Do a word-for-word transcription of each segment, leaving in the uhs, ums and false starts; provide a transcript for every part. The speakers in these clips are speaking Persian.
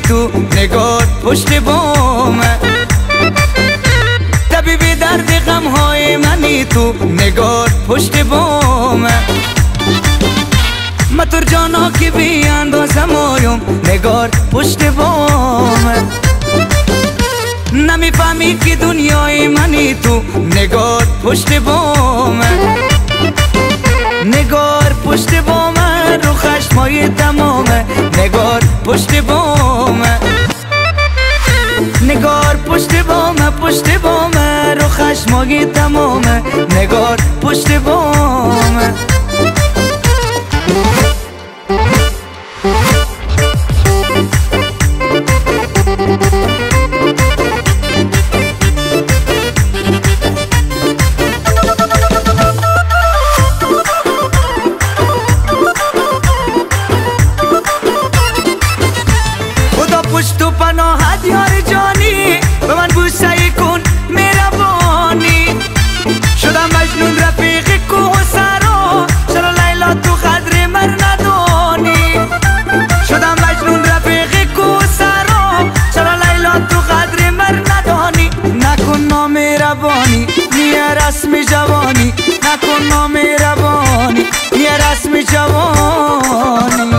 تو نگار پشت بامه، طبیب درد غم های منی تو نگار پشت بامه. مطور جانا که بی اندازه مایم نگار پشت بامه. نمیفهمی که دنیای منی تو نگار پشت بامه. نگار پشت بامه رو خشمای تمامه، نگار پشت بامه. نگار پشت بامه پشت بامه رو خشمای تمامه، نگار پشت بامه. پشت و پناهت یار جانی، به من بوسه کن مهربانی. شدم مجنون رفیق کوه و سرا، چرا لیلا تو قدر من ندانی؟ شدم مجنون رفیق کوه و سرا، چرا لیلا تو قدر من ندانی؟ نکن نامهربانی نیه رسم جوانی، نکن نامهربانی نیه رسم جوانی.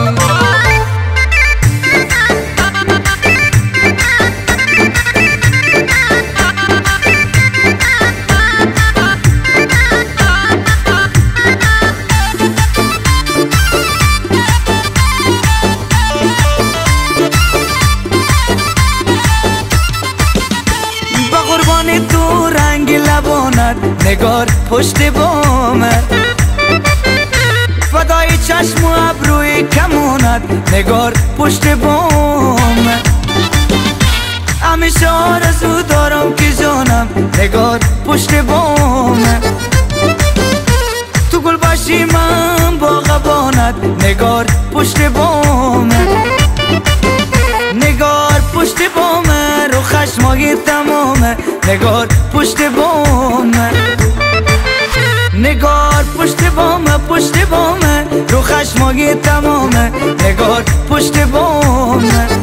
تو رنگ لبانت نگار پشت بامه، فدای چشم و ابروی کمانت نگار پشت بامه. همیشه آرزو دارم که جانم نگار پشت بامه. تو گل باشی من باغبانت نگار پشت بامه. نگار پشت بامه رو خشمای تمامه، نگار پشت بامه. نگار پشت بامه پشت بامه رو خشمای تمامه، نگار پشت بامه.